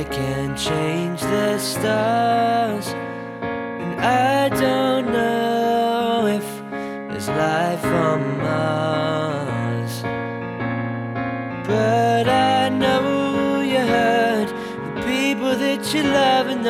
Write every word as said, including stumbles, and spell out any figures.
can change the stars, and I don't know if there's life on Mars, but I know you hurt the people that you love, and